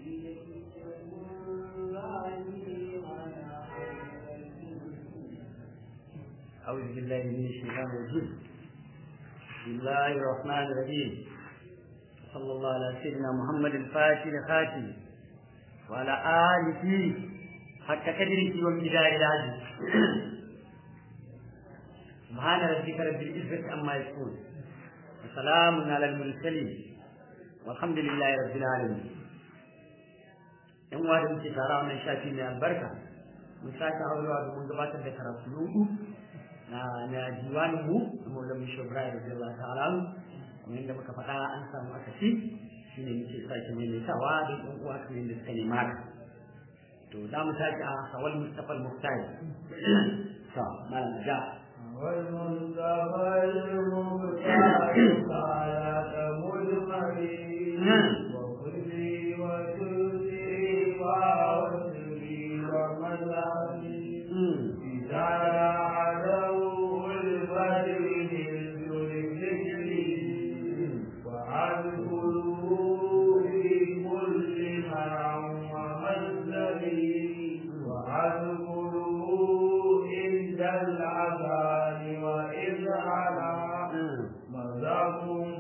أعوذ بالله من الشيطان الرجيم. بسم الله الرحمن الرحيم. صلى الله على سيدنا محمد الفاتح الخاتم وعلى آله حق قدره وامتداد العزيز. سبحان ربك رب العزة عما يصفون وسلام على المرسلين والحمد لله رب العالمين. yan uwa da muke tara wannan shafi mai albarka mun sake aurewa domin gabatar da karatu na diwanin mu da Maulana Shehu Ibrahim radiyallahu ta'ala kamar yadda muka faɗa an samu akasi shine muke sake maimaitawa don ɗan uwa kamar yadda suka nema ka to za mu tashi a Hawal Mustafa al-Muqtari to malam ja والمنتقى المختار قال ملمري وكلي وتوسري وعسري ومذهبي إذا عدو البدر للذكري وعذكره في كل مرع ومزدري وعذكره عند العذاب وإذ على مذهب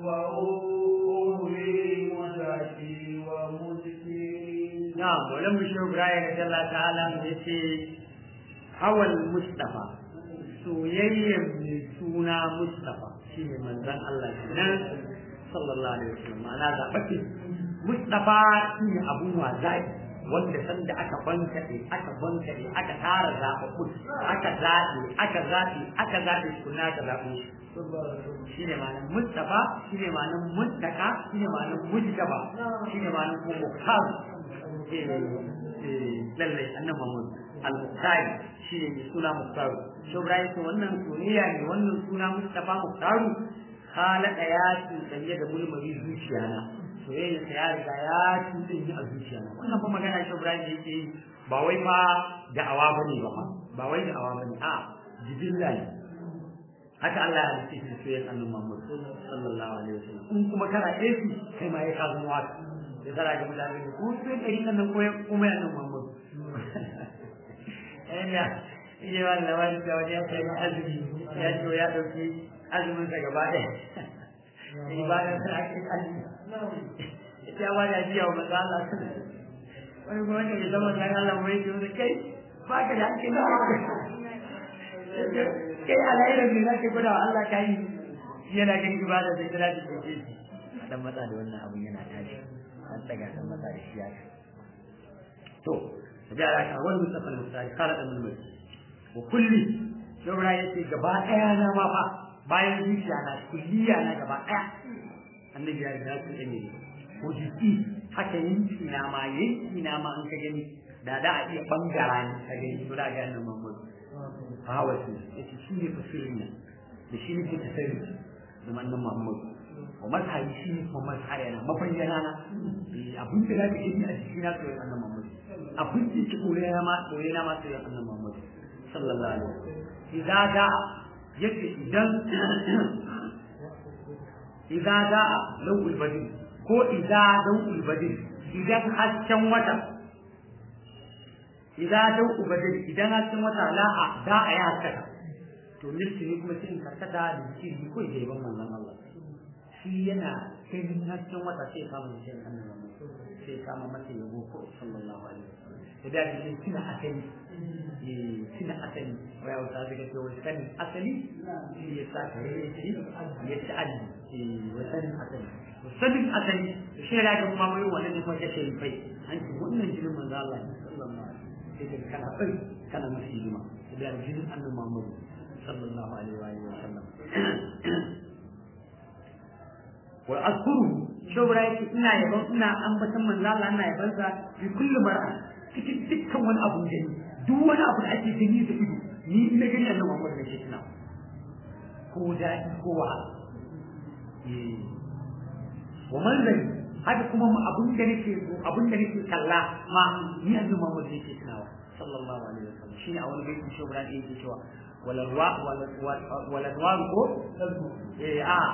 فأمري مزكي ومزكي. نعم ولم يشرب رأي رضي الله تعالى يقول Hawal Mustafa soyayyar mai suna Mustafa shi ne manzon Allah kenan sallallahu alaihi wasallam ma'ana zaɓaɓɓe Mustafa shi ne abun wazai wanda sanda aka bankaɗe aka tara zaɓaɓɓun aka zaɓe suna ka zaɓe shi ne ma'anar Mustafa shi ne ma'anar Muttaka shi ne ma'anar Mujtaba shi ne ma'anar kuma Mukhtar lallai annabi Muhammad al-Muqtari shi ne suna Muqtaru shi Ibrahim to wannan soyayya ne wannan suna Mustafa Muqtaru halaka ya tsaye da mulmari zuciya na soyayya ta ya riga ya tsaye a zuciya na wannan fa magana shi Ibrahim yake yi ba wai ma da'awa bane ba wai da'awa bane a jibilla ne haka Allah ya halitta shi soyayya annabi Muhammad sallallahu alaihi wasallam in kuma kana aiki kai ma ya ka zama wata ya zara ga mutane ko sai kai nan kuma annabi Muhammad iya wannan wani da wani ya kai azumi ya ce ya dauki azumin sa gaba ɗaya ibadan sa ake azumi ita ba da jiya wa manzo Allah wani kuma wanda ya zama dan Allah mai yi da kai ba ka da ake kai alairar ne zaka gwada wa Allah kai yana ganin ibada da kira da ke dan matsa da wannan abun yana tashi an daga dan matsa da shi ya to da aka wannan safar misali kala da mulmul wa kulli shawara yace gaba daya na ma fa bayan zuciya na kulliya na gaba daya annabi ya riga su ne ko jiki haka yanki na ma an ka gani da a iya bangara ne ka gani to da ga nan Muhammad fa wasu yace shi ne fasirin da shi ne ke tasiri da manzon Muhammad wa mazhabi shi ne kuma mazhari na mabayyana na abin da zaka yi a cikin na to annabi Muhammad abin da ke koyar ma to annabi Muhammad sallallahu alaihi wasallam idza da lawul badr ko idza dawul badr idan hasken wata idan hasken wata la'a da ya haskaka to nufin kuma cikin karkata da cikin ko da yaban manzon Allah shi yana kai hasken wata sai kama shi annabi sai kama masa yabo ko sallallahu alaihi wasallam idan shi kina asali waya wata daga cewa sanin asali shi ya sa kare shi ya ta'addi sanin asali shi ya ga kuma mai wannan kuma ta shi fai an ce wannan jinin manzo Allah sallallahu alaihi wasallam sai kana fai kana musulma da jinin annabi Muhammad sallallahu alaihi wasallam wa azkuru shawara yake ina ambatan manzo Allah ina yaban sa bi kulli mar'a cikin dukkan wani abu da ni duk wani abu da ake gani da ido ni ina gani annabi Muhammad ne ke tuna ko da ko wa wa manzari haka kuma abun da nake kalla ma ni annabi Muhammad ne ke tunawa sallallahu alaihi wasallam shine a wani baiti shawara yake cewa walanwaru ko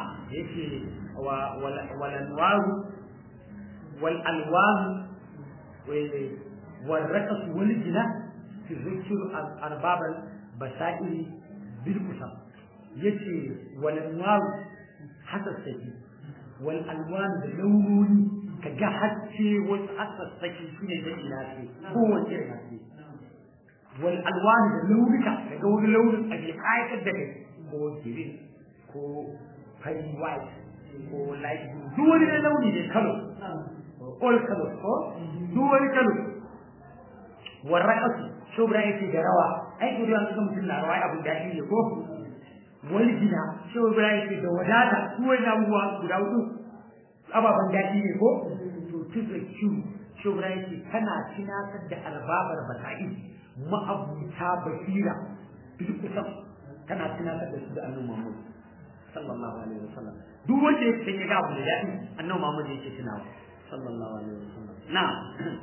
yake walanwaru walalwaru والرقص والجنة تذكر أرباب البصائر بالقسم يجي والأنوار حتى السكين والألوان باللون كجحد شيء وحتى السكين شنو يجي ناسي هو شيء ناسي والألوان باللون كجو اللون أجي حاجة كده هو جرين هو pale white هو light blue دول اللون ده color all color دول color والرقص شو برأيك في جروا أي كده أنتم مثلنا رواية أبو داعي يقول والجنا شو برأيك في دوادات هو نبوا بداودو أبا بنداعي يقول تذكر شو برأيك كنا تناسب الأرباب البصائر ما أبو تابسيرا بالقسم كنا تناسب أنه محمد صلى الله عليه وسلم دول اللي تيجا أبو داعي أنه محمد يكتناه صلى الله عليه وسلم نعم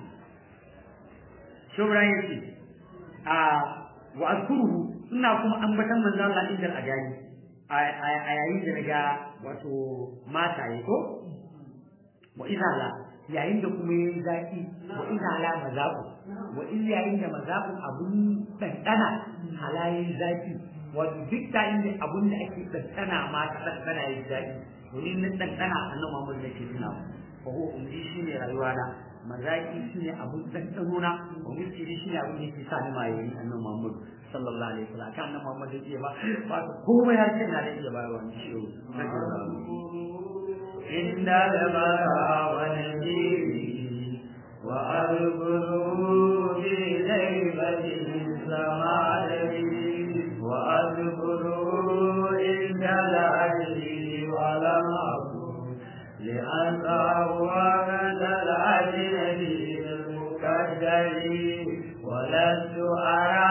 شو برأيك وأذكره إنكم أنبتم من الله عند الأجانب أيين جنجا وتو ما تايكو وإذا لا يعين دكم يزاكي وإذا لا مذاق وإذا يعين مذاق أبون تنتنا على يزاكي وذكتا إن أبون أكيد تنتنا ما تنتنا يزاكي وإن تنتنا أنه ما من يكفينا وهو أمري شيء رأيوانا mazaki shine abun tsantsarona wa miskiri shine abun da yake sa ni mai annabi Muhammad sallallahu alaihi wasallam kan annabi Muhammad yake ba komai har sai na da iya bayarwa ni shi inda labara wa najiri wa alburu bi daibatin samari wa alburu inda la'ali wa lam لأن أول الأجنبي المكدر ولست أرى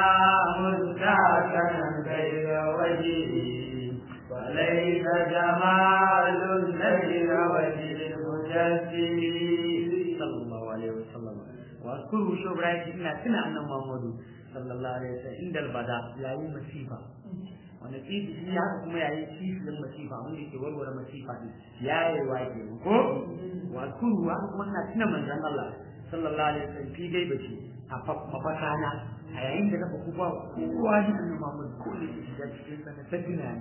مستحسنا بين وجهي وليس جمال غير وجه المجسم صلى الله عليه وسلم وأذكره شبرا إن أن محمد صلى الله عليه وسلم عند البداء لا يمسيبا wanda kifi shi haka kuma yayi kifin masifa wanda yake warware masifa din yayi waje ko wa kuru haka kuma ina tuna manzon Allah sallallahu alaihi wasallam fi dai bace a mafakana a yayin da na faku ba kowa ne annabi Muhammad ko ne shi da cikin sa ta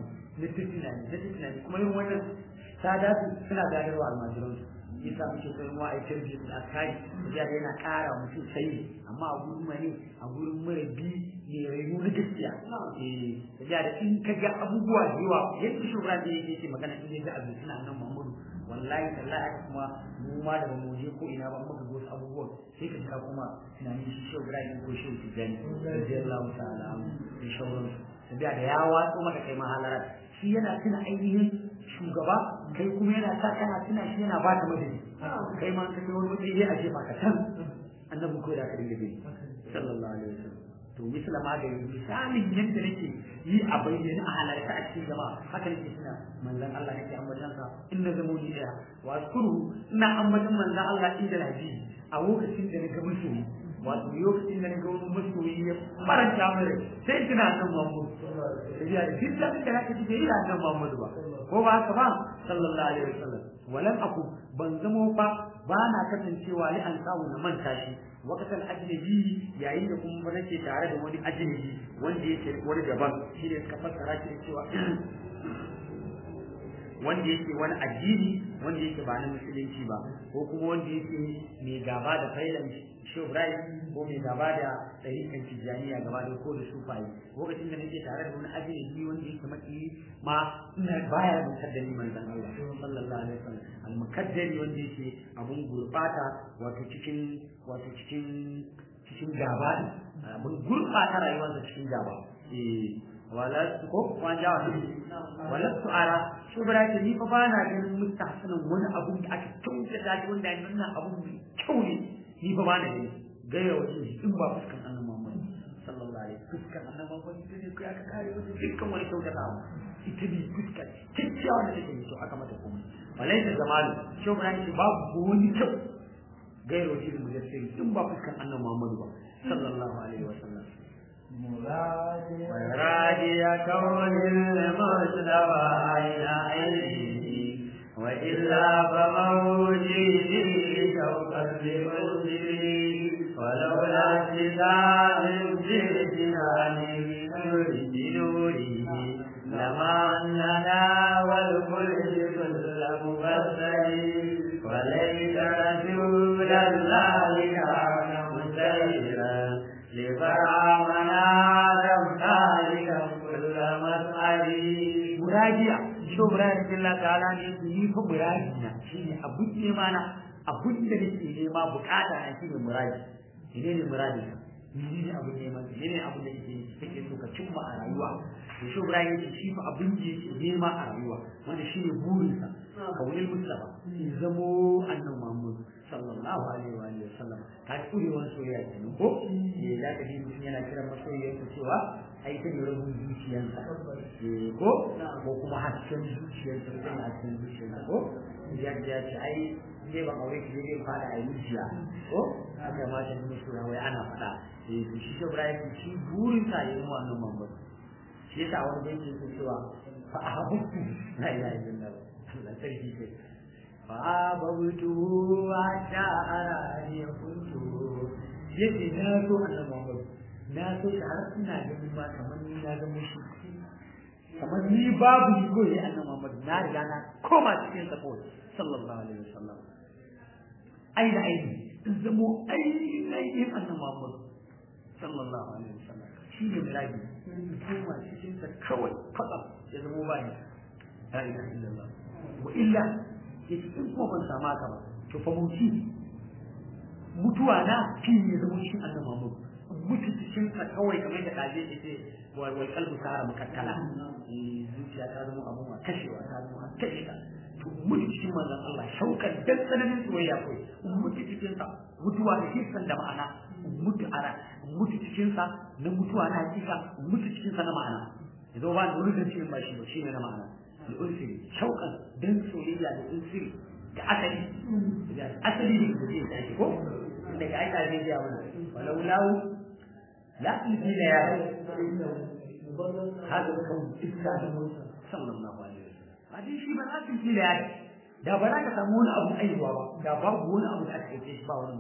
tunani kuma yin wannan sadatu suna gadarwa almajiran yasa muke kai mu ai tarbiyyar al-akai da yana ƙara mutum sai amma a gurin mane a gurin marabi ne rayu na gaskiya da in ka ga abubuwa da yawa yadda shugaba da yake magana in ga abu suna nan Muhammadu wallahi tallahi kuma mu ma da mu je ko ina ba muka ga wasu abubuwa sai ka jira kuma tunanin shi shugaba ne ko shi tijani radiyallahu ta'ala da shauran da ya watso maka kai mahalarat shi yana tuna ainihin shugaba kai kuma yana sa kana tuna shi yana ba ta madadi kai ma kai wani mutum ya aje maka tan annabi ko da ka dinga bi sallallahu alaihi wasallam to misala ma da misalin yadda nake yi a bayyana a halarta a cikin jama'a haka nake tuna manzon Allah nake ambatan sa inna zamuni daya wa azkuru ina ambatan manzon Allah inda lafi a lokacin da nake musu wato lokacin da nake wani masoyi ya faranta mai sai tuna nan Muhammad sai ya duk da nake yi nan Muhammad ba ko ba haka ba sallallahu alaihi wasallam walan aku ban zamo fa ba na kasancewa li an samu na manta shi wakatal ajnabi yayin da kuma nake tare da wani ajnabi wanda yake wani daban shi ne suka fassara shi cewa wanda yake wani addini wanda yake ba na musulunci ba ko kuma wanda yake mai gaba da failan Ibrahim ko mai gaba da ɗarikan Tijjaniya gaba da ko da sufayi lokacin da nake tare da wani ajnabi wanda yake maki ma ina baya mukaddari manzon Allah sallallahu alaihi wasallam al-mukaddari wanda yake abun gurbata wato cikin gaba abun gurbata rayuwar da cikin gaba wala ko wanja wala su'ara shubra ce ni fa bana ganin mustahsanan wani abun da aka tunta da wanda ya nuna abun mai kyau ne ni fa bana gani gaira wajen in ba fuskan annabi Muhammad sallallahu alaihi wasallam fuskan annabi Muhammad ita ne aka kare wajen dukkan wani kyautatawa ita ne fuskan kyakkyawa da take so aka mata komai walai da zamalu shubra ce babu wani kyau gaira wajen mujassiri in ba fuskan annabi Muhammad ba sallallahu alaihi wasallam مرادي كون المجتبى عين عينه وإلا فموجدي شوقا لمجدي ولولا اتباع الجنان بنوره لما أننا والخلد كل مبصر وليس رسول الله كان مسيرا لفرعون آدم خالقا كل مسعد مراجع شو مراجع الله تعالى ne ko muraji shine abun ne mana abun da nake nema bukata na shine muraji ne muradi ne abun nema ne abun da kake so ka cimma a rayuwa to shi Ibrahim yace shi fa abin da yake nema a rayuwa wanda shine burinsa kawai mustafa zamo annabi Muhammad sallallahu alaihi wa sallam ta kuri wani soyayya kenan ko da ka ji mutum yana kiran masoyiyarsa cewa ai ta ne rabin zuciyarsa ko kuma hasken zuciyarsa ko hasken zuciyarsa ko ya ce ai ne ba aure ki ne fada a zuciya ko haka ma ta musu wai ana fada shi Ibrahim shi burinsa yayin wannan Muhammad shi yasa wani da yake cewa fa ahabtu la ilaha illallah Allah sarki ce fa ahabtu wa ta'ara ya kuntu yace na so annabi Muhammad na so shi har ina ganin ma kamar ni na ga mushi kamar ni babu ni ko ya annabi Muhammad na riga na koma cikin sa ko sallallahu alaihi wasallam ai da ai zamo ai annabi Muhammad sallallahu alaihi wasallam shi ne miraji kuma cikin sa kawai fada ya zama bani la ilaha illallah wa illa yake in ko ban sama ka ba to fa mutuwa na shi ne zama cikin annabi Muhammad mutu cikin sa kawai kamar da kaje yake wal qalbu sara mukattala zuciya ta zama abu ma kashewa ta zama kashewa to mutu cikin manzon Allah shaukan dan tsananin soyayya kai mutu cikin sa mutuwa da hissan da ma'ana mutu cikin sa na mutuwa na hakika mutu cikin sa na ma'ana idan ba da wurin cikin ba shi ne na ma'ana al-unsiri shauqan dan soyayya da unsiri da asali da asali ne da yake ko daga aika ne ya wannan walau lau la tilila ya hada kan iska da Musa sallallahu alaihi wasallam hadin shi ba za tilila ya da ba za ka samu wani abu aiwa ba da babu wani abu da ake ce ba wani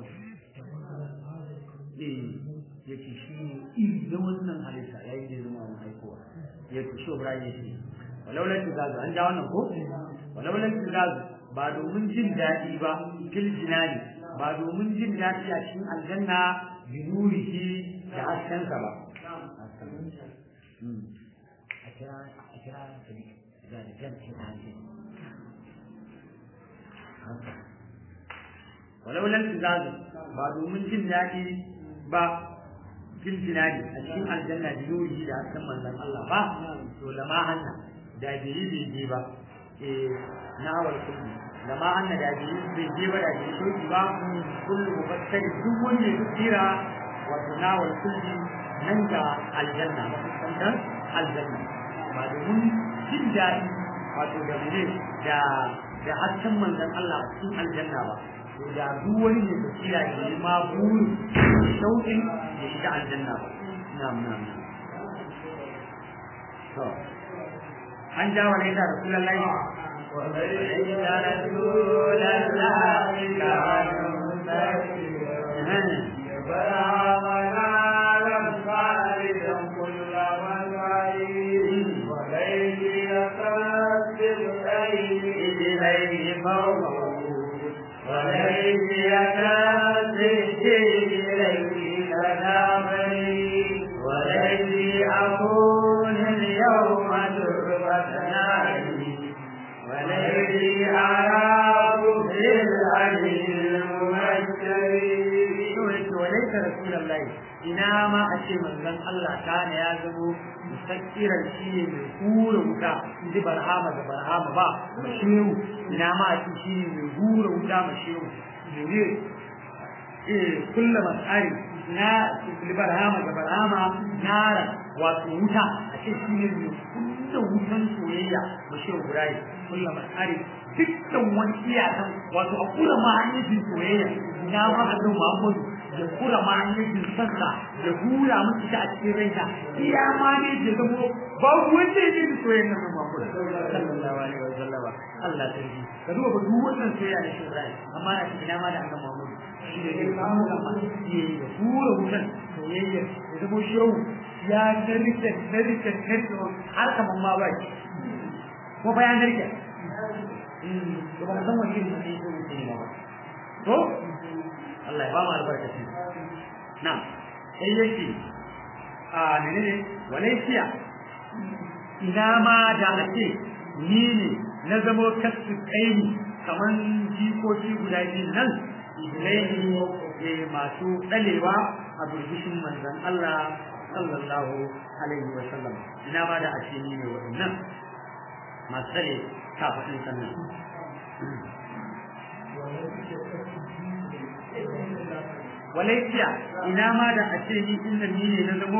yake shi iri da wannan halitta yayin da zama wani aikowa yake shi Ibrahim yake walaulan tizazu an ja wannan ko walaulan tizazu ba domin jin daɗi ba fil jinani ba domin jin daɗi a cikin aljanna bi nurihi da haskensa ba a kira da jantin hajji walaulan tizazu ba domin jin daɗi ba fil jinani a cikin aljanna bi nurihi da hasken manzon Allah ba to lama hanna da bai ba na awal kulli lama hanna da bai ba da shoki ba kullu mubakkar duk wanda ya tsira wa tunawal kulli nan ga aljanna mutuntan aljanna ba domin jin daɗi wato da mene da hasken manzon Allah a cikin aljanna ba to da duk wani ne da tsira ne ma buru shauƙin ya shiga aljanna ba na'am to an ja wa laita rasulullahi wa laita rasulullahi kana mustaqiman barana lam khalidan kullaman wa'id wa laita yaqdir ilayhi fawqa wa laita yaqdir ilayhi kadabari wa laita akun اليوم والذي أعراب بالعلي الممثل وليس رسول الله إنما أشي من ذن الله كان يازم مستكيرا شيء من كور وكا إذا برهام با مشيو إنما أشي شيء من كور وكا مشيو كل مسألة na libarhama da barhama nara wato wuta a ce shi ne kunna wutan soyayya ba shi gurai kullum masari dukkan wani iyakan wato a kula ma an yi soyayya na ma da Muhammadu da kula ma an yi sansa da hura miki ta a cikin raina iya ma ne da zamo babu wanda yake da soyayya na Muhammadu sallallahu alaihi wasallam Allah ta yi ka duba duk wannan soyayya da shi gurai amma na cikin ma da annabi Muhammadu shi ne ya samu lama ya hura wutan soyayya ya zama shehu ya narke har kaman ma ba shi ko fa ya narke to ba san wani irin ne ko ne ba to Allah ya ba mu albarkaci na sai yake a menene walaysiya ina ma da ake ni ne na zamo kasu kaini kaman jikoki guda biyu nan idilai masu ɗalewa a burbushin manzon Allah sallallahu alaihi wa sallam ina ma da ake ni ne waɗannan masu ɗale kafaɗin sannan walaitiya ina ma da ake ni inda ni ne na zamo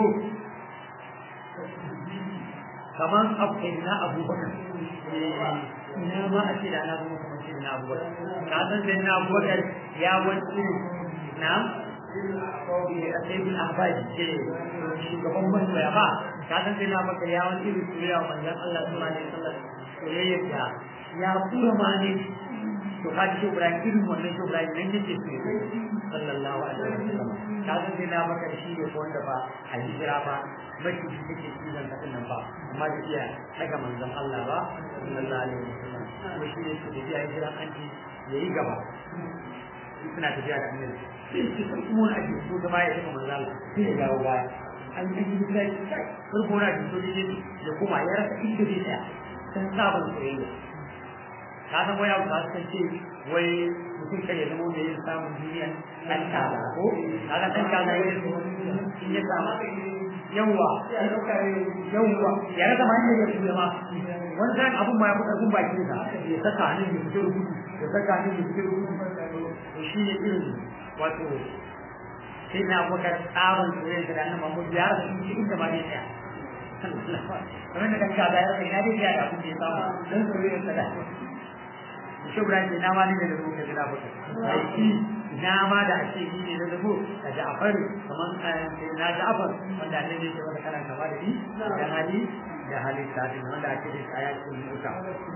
kaman na abubakar ina ma a ce da ana zama kamar shi na abubakar ka san sai na abubakar ya wani na a sai bin ahbaji ce shugaban masoya ba ka san sai na abubakar ya wani irin soyayya wa manzan Allah sallallahu alaihi wasallam soyayyar da ya kura ma ne to ka ji Ibrahim irin wannan Ibrahim nan yake sallallahu alaihi wasallam ka san sai na abubakar shi ne wanda ba a hijira ba baki shi take cikin kasan nan ba amma da iya daga manzon Allah ba sallallahu alaihi wasallam kuma shi ne su da ya jira an ji yayi gaba suna tafiya da annabi sai su kuma wani aji ko da baya daga manzon Allah sai ya dawo baya an yi sai farko na ji to dai ya kuma ya rasa inda zai tsaya san sabon soyayya ka san waya ba san ce wai mutum kai ya zama da yin samun duniya dan kaza ko kaga dan kaza yake in ya samu yawwa ya rasa ma ne ya kuma ma wannan abun ma ya fada gun baki da ya saka hannun ya fito rubutu ya saka hannun ya fito rubutu to shi ne irin wato sai na baka tsawon soyayya da annabi Muhammad ya rasa shi inda ma ne ya kamar da kanka da ya rasa ina dai ya da abun da ya samu dan soyayya da shi Ibrahim na ma ne da rubutu da baka sai ina ma da ake yi ne na zabo da Ja'far kaman na Ja'far wanda annabi ya wanda kana kama da ni da hali da halitta din wanda ake da ayatul muta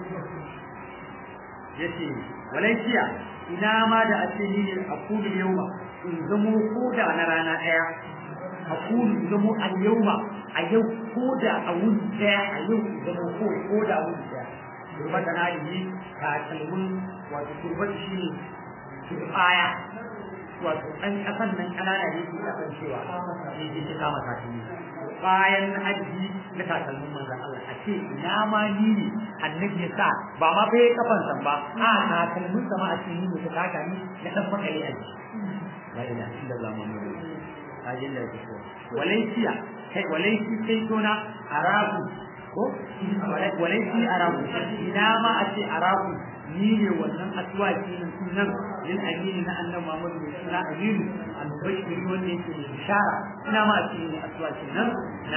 yace walaikiya ina ma da ake yi ne a kullu yawma in zamo koda na rana daya a kullu zamo al yawma a yau koda a wuni daya a yau zamo koda a wuni daya turbata na yi ta kalmun wato turbata shi ne turbaya wato ɗan ƙasan nan ƙanana ne ke kasancewa ne ke ta kama takalmi bayan haji na takalmin manzan Allah a ce ina ma ni ne annabi ya sa ba ma fa yayi kafan san ba a takalmin sama a ce ni ne ta taka ni na dan makale a ji la ilaha illallah muhammadu ajin da ke walaysiya kai walaysi kai tona arabu ko walaysi arabu ina ma a ce arabu ni ne wannan aswaki nan sunan lil amini na annabi Muhammad sallallahu alaihi wasallam al-bashir wanda yake da bishara ina ma ce ne aswaki nan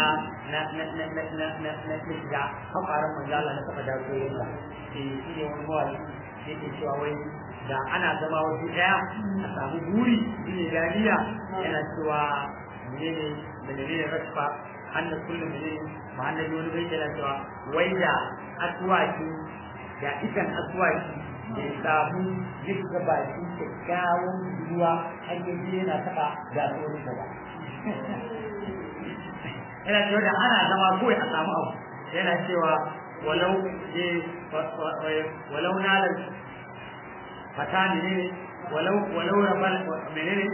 na shiga haƙaran manzala na saka da koyarwa shi ne wani mawali yake cewa wai da ana zama waje daya a samu buri shine dariya yana cewa menene rasfa annas kullum menene ma annabi wani bai yana cewa wai da aswaki da ikan aswaki da ya samu duka baki kyakkyawan ruwa an yi yana taɓa da tsoron ba yana cewa da ana zama kawai a samu abu yana cewa walau nalar fata ne walau rabal menene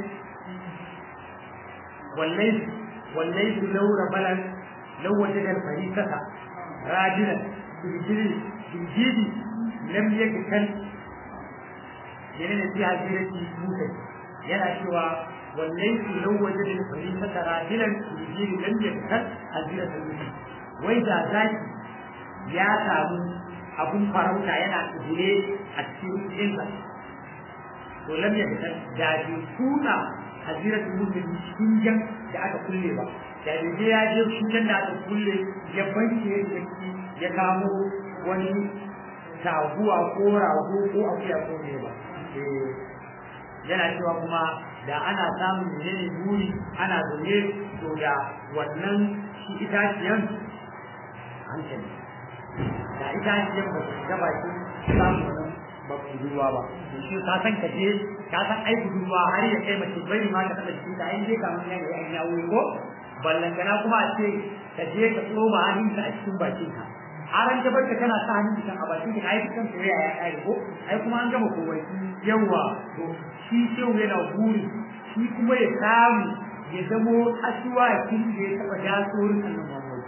wallai su lau rabalan lau wajen da farikata rajinan bilgidi lam yakal yana fi hajirati musa yana cewa wallai su lau wajen da farikata rajinan bilgidi lam yakal hajirati musa wai da zaki ya samu abun farauta yana tsibire a cikin insa to lam yakal da ji tuka hajirati musa cikin jan da aka kulle ba da ya je cikin da aka kulle ya banke ya kamo wani taguwa ko rago ko akuya ko ne ba yana cewa kuma da ana samun menene buri ana zaune to da wannan shi itaciyan hankali da itaciyan ba su gaba shi samun ba budurwa ba shi ka san ka je ka san ai budurwa har ya kai mace bai ma ka taba shi da ai je kamar ne ga ai yawo ko ballantana kuma a ce ka je ka tsoma hannunka a cikin bakin ka haran da barka kana sa hannun ka a bakin ka ai kan soyayya ya kai ko ai kuma an gama komai yawa to shi shehu yana buri shi kuma ya samu ya zamo asuwakin da ya taba jasorin annabi Muhammad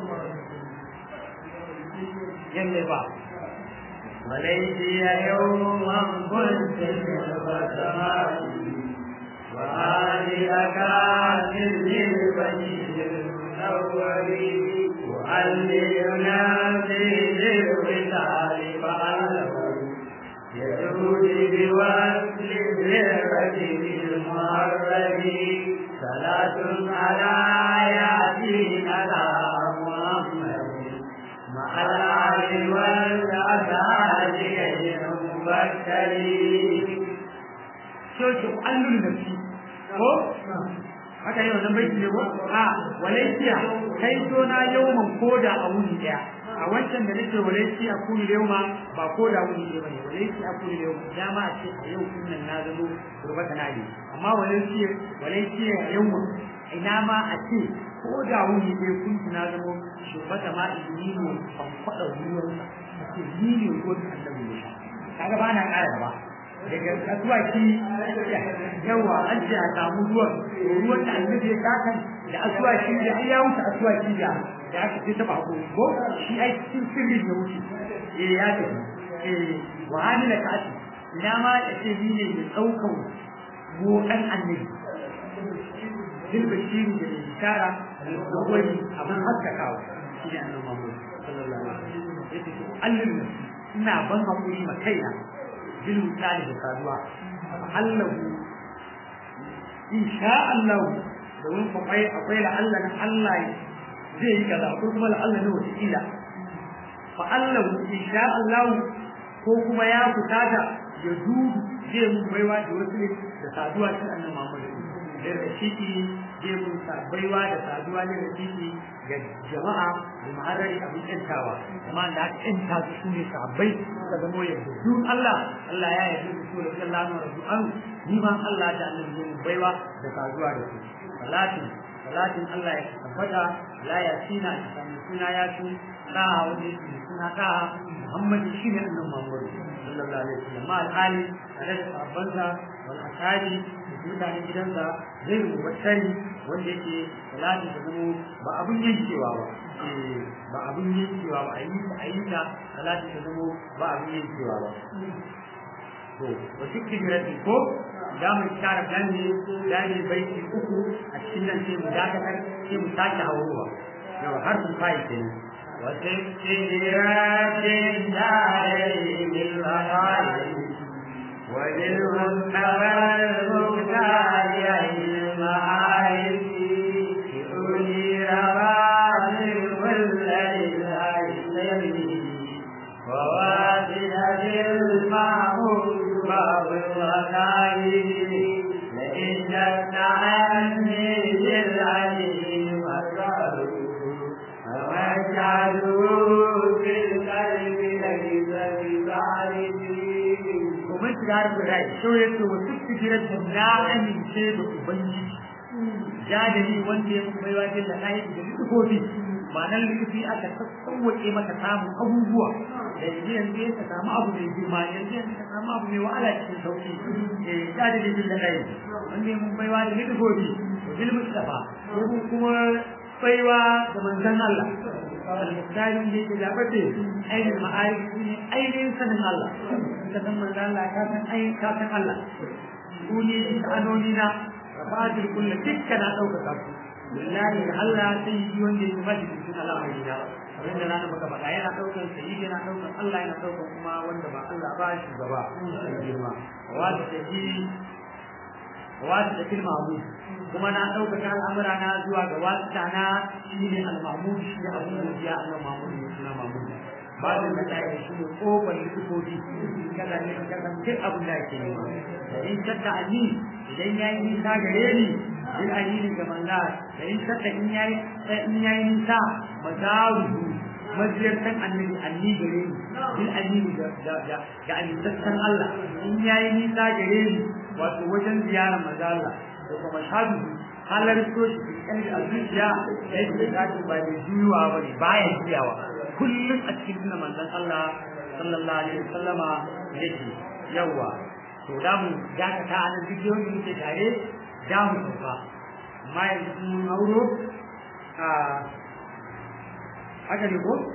yanda ba وليس يوما كنت في السماء وهذه أكاسر للبشير الأول وألينا في الوصال فأله يجود بوصل الرجل المعرب صلاة على ياسين على محمد مع العلي والأسعاد غير مبكرين شو تقلل نفسي haka yau nan bai ne ko a walaysiya kai to na yawman koda a wuni daya a wancan da nake walaysiya kullu yawma ba koda wuni daya bane walaysiya kullu yawma dama a ce a yau kunnan na zalo gurbata na ne amma walaysiya yawma ina ma a ce koda wuni daya kun na zalo gurbata ma idini ne an fada ruwan sa ce ni ne ko annabi ne kaga ba na ƙara ba daga asuwaki yawa an ce a samu ruwan da annabi ya kakan da asuwaki da ya wuce asuwaki da aka ce ta bako ko shi ai cikin sirri ya wuce ya tafi wa hamila ka ati ina ma ya ce ni ne mai ɗaukan goɗan annabi dil bashiri da bishara da wani abin haskakawa shi ne annabi Muhammad sallallahu alaihi wasallam yace to allin ina ban hakuri ma kaina bil misali da saduwa Allah insha Allah da wani akwai la Allah na Allah zai yi kaza ko kuma la Allah ne wata kila fa Allah insha Allah ko kuma ya fitata ya dudu zai mu baiwa da wasu ne da saduwa cikin annabi Muhammad da rashidi zai mu baiwa da saduwa ne da rashidi ga jama'a da ma'adari abin yantawa amma da aka yanta su ne sahabbai suka zamo yadda duk Allah ya yarda da su da sallallahu alaihi wasallam ni ma Allah da annabi ne baiwa da saduwa da su salatin Allah ya tabbata la yasina da suna ya su da wanda yake suna da Muhammad shi ne annabi Muhammad sallallahu alaihi wasallam ma al-ali da sahabbansa wal ashabi mutanen gidansa zai rubuta wanda yake salati da zamo ba abun yankewa ba ba abun yankewa ba ayi ta salati da zamo ba abun yankewa ba to wasu kibirati ko da mu tsara gani dani baiti uku a cikin nan sai mu dakatar sai mu sake hawowa yau har mu fai kenan wasu kibirati dai bil rahai وللمنتبى المختار المعارف شؤوني رواسل والليل وواسلة المعمود باب الغنائم لئن جد عني للعليم أسراره فما جعلوا في القلب ليس ببعيد ومن تجارب الرأي شو يكتب وتكتجرة لا أمن شيء بأبنجي جادني وانتي مبيواتي لنائب جديد ma'anar likiti aka sauwaƙe maka samun abubuwa da yanzu ka samu abu mai girma yanzu ka samu abu mai wahala cikin sauki da da jin da kai wanda mun baiwa da likitoci bil mustafa ko kuma baiwa da manzon Allah al-mustaqim da yake zabace ainihin ma'arif ne ainihin sanin Allah da san manzon Allah ka san Allah ku ne anoni na rafatul kullu dukkan na dauka ku wallahi Allah sai yi wanda yake mafi cikin al'amari da abin da rana baka faɗa yana ɗaukar sayyidi yana ɗaukar Allah yana ɗaukar kuma wanda ba Allah ba shi gaba girma wasu da kilma abu kuma na ɗaukaka al'amura na zuwa ga wasu na shi ne al-mahmud shi ne abu da ya Allah mahmud ne suna mahmud ba da ta yi shi ne kofar likitoci kada ne ka san duk abin da yake nema da in shakka ani idan yayi nisa gare ni bil ayini ga manna da in shakka in yayi nisa mazawu maziyartan annabi anni gare ni bil annabi da amintattan Allah in yayi nisa gare ni wato wajen ziyarar manzo Allah da kuma shadu halarto shi kan azuciya da yake da ba da juyuwa bane baya jiyawa kullum a cikin sunan manzon Allah sallallahu alaihi wasallama yake yawa to da mu dakata a nan bidiyon da muke tare da mu sauka amma yanzu mun hauro a haka ne ko?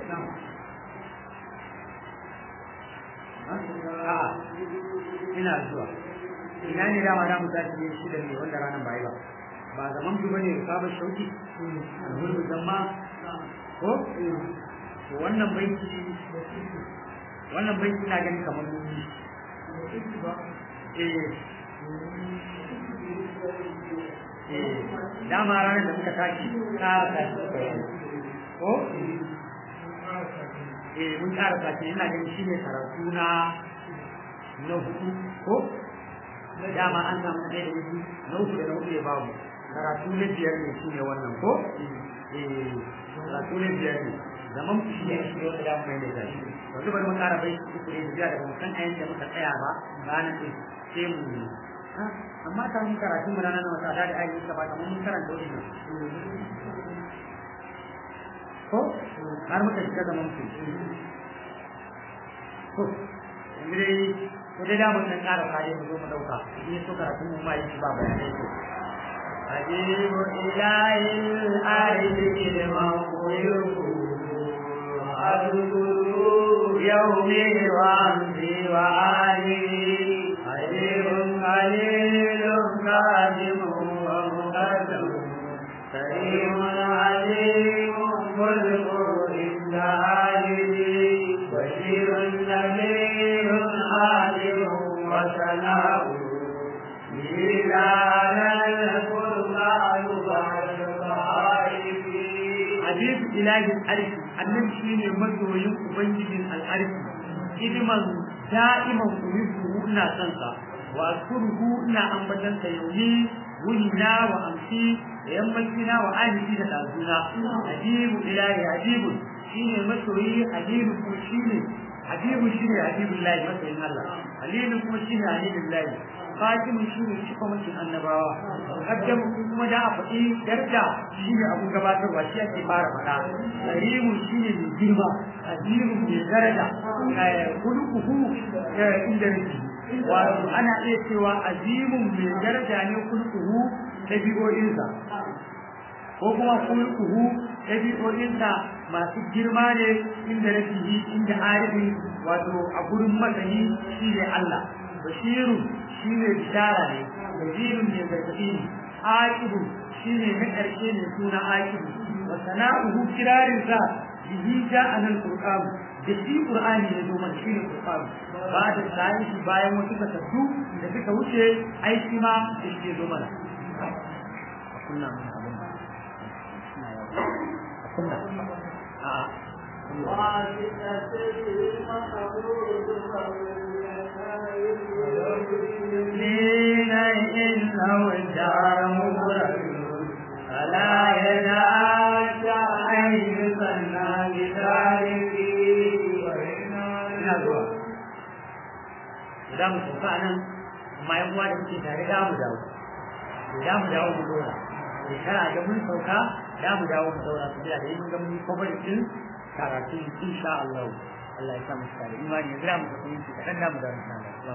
ina zuwa ina ne dama da mutane shi da ne wanda ranar bai ba ba zaman su bane ka ba shauki alhulu zamma ko to wannan baiti na gani kamar mun dama ranar da muka tashi ƙara tashi ko mun ƙara tashi ina ganin shi ne karatu na hudu ko dama an samu ɗaya da hudu na uku da na hudu ya babu karatu na biyar ne shi ne wannan ko karatu na biyar ne zaman ku shi ne shi wanda da mai da shi yanzu bari mu ƙara bai uku ne da daga mutan ayan da muka tsaya ba ranar ɗin sai mu amma ta mun karatu mu ranar wata da ayi ka ba mun karanta wannan ko har muka shiga zaman ku ko indai ko da mun nan ƙara kare mu zo mu dauka in so karatu mu mai shi ba bayanai ko ajibu ilahil aridi liman quyuhu adulu yawmi wa anzi wa ali ajibu qalilun qadimun wa muqaddam karimun alimun mulku inda alihi bashirun nabiyyun alim wa sana'u Habib ilahi al'arfi annabi shine masoyin ubangijin al'arfi hidiman da'iman uridu ina son sa wa kurhu ina ambatan sa yaumi wunina wa amsi da yammacina wa ahidi da dazuna Habib ilahi Habib shine masoyi Habib ko shine Habib shine Habibullahi masoyin Allah Aliyu kuma shine Habibullahi Fatimu shine shugabancin annabawa kaddamu kuma da a faɗi darda shine abu gabatarwa shi ake fara faɗa karimu shine mai girma azimu mai daraja kulkuhu inda nake wato ana iya cewa azimun mai daraja ne kulkuhu tabi'o'insa ko kuma kulkuhu tabi'o'insa masu girma ne inda nake inda arifi wato a gurin masani shine Allah bashiru shine bishara ne nazirun ne gargaɗi ne aqibu shine na ƙarshe ne suna aqibu wa sana'uhu kirarin sa bihi ja'ana al-qur'an da shi qur'ani ne domin shi ne qur'an ba da sai bayan wasu kasadu da suka wuce aiki ma da shi zo mana kunna لين إنه الدار مبرد فلا يدعك عين صنع بذلك za mu sauka nan amma yan uwa da muke tare da mu dawo mu dora shekara da mun sauka da mu dawo mu daura su da yin ga mun kobar din karatu insha Allah Allah ya sa mu tare imani ya zama mu kadan da mu da